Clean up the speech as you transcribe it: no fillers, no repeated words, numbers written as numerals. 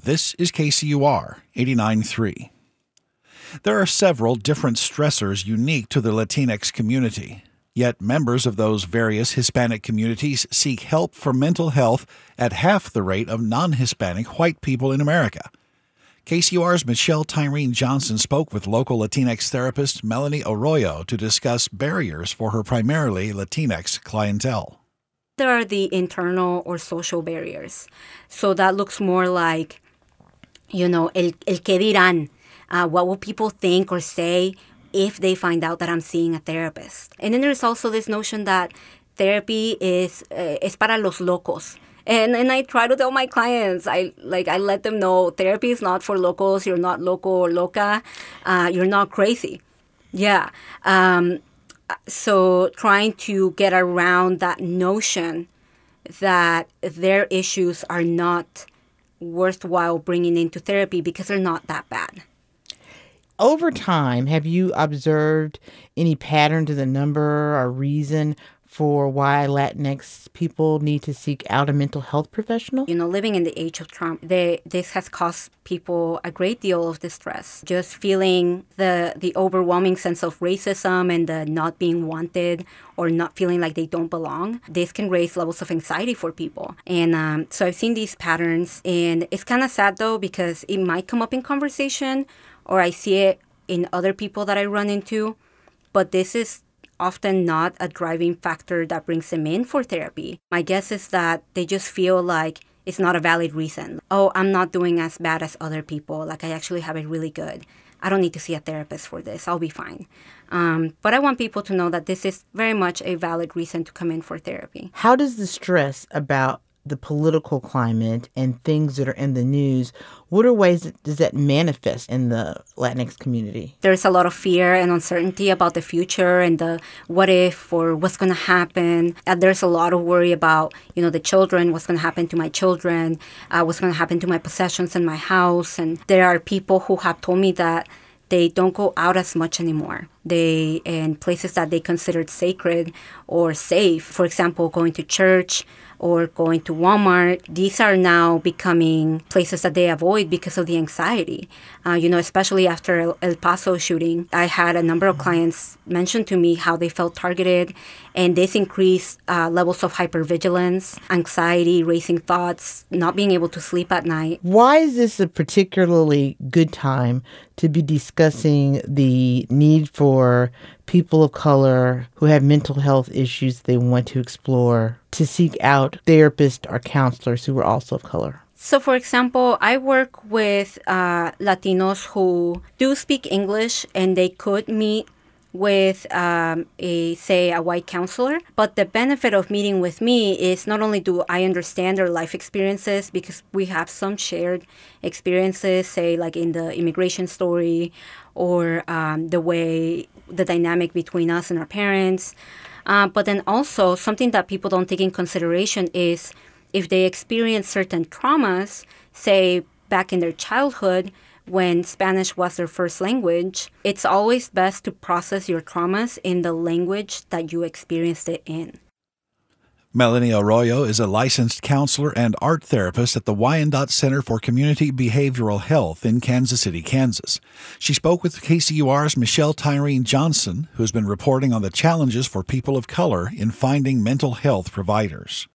This is KCUR 89.3. There are several different stressors unique to the Latinx community. Yet members of those various Hispanic communities seek help for mental health at half the rate of non-Hispanic white people in America. KCUR's Michelle Tyreen Johnson spoke with local Latinx therapist Melanie Arroyo to discuss barriers for her primarily Latinx clientele. There are the internal or social barriers. So that looks more like, el que dirán. What will people think or say if they find out that I'm seeing a therapist? And then there's also this notion that therapy is para los locos. And I try to tell my clients, I let them know therapy is not for locals. You're not loco or loca. You're not crazy. Yeah. So trying to get around that notion that their issues are not worthwhile bringing into therapy because they're not that bad. Over time, have you observed any pattern to the number or reason for why Latinx people need to seek out a mental health professional? Living in the age of Trump, this has caused people a great deal of distress. Just feeling the overwhelming sense of racism and the not being wanted or not feeling like they don't belong. This can raise levels of anxiety for people. And so I've seen these patterns. And it's kind of sad, though, because it might come up in conversation or I see it in other people that I run into. But this is often not a driving factor that brings them in for therapy. My guess is that they just feel like it's not a valid reason. Oh, I'm not doing as bad as other people. Like, I actually have it really good. I don't need to see a therapist for this. I'll be fine. But I want people to know that this is very much a valid reason to come in for therapy. How does the stress about the political climate and things that are in the news, what are ways does that manifest in the Latinx community? There's a lot of fear and uncertainty about the future and the what if or what's going to happen. There's a lot of worry about, the children, what's going to happen to my children, what's going to happen to my possessions and my house. And there are people who have told me that they don't go out as much anymore. They in places that they considered sacred or safe, for example, going to church or going to Walmart, these are now becoming places that they avoid because of the anxiety. Especially after El Paso shooting, I had a number of clients mention to me how they felt targeted, and this increased levels of hypervigilance, anxiety, racing thoughts, not being able to sleep at night. Why is this a particularly good time to be discussing the need for people of color who have mental health issues they want to explore to seek out therapists or counselors who are also of color? So, for example, I work with Latinos who do speak English and they could meet with a white counselor. But the benefit of meeting with me is not only do I understand their life experiences, because we have some shared experiences, say like in the immigration story or the dynamic between us and our parents. But then also something that people don't take in consideration is if they experience certain traumas, say back in their childhood, when Spanish was their first language, it's always best to process your traumas in the language that you experienced it in. Melanie Arroyo is a licensed counselor and art therapist at the Wyandotte Center for Community Behavioral Health in Kansas City, Kansas. She spoke with KCUR's Michelle Tyreen Johnson, who's been reporting on the challenges for people of color in finding mental health providers.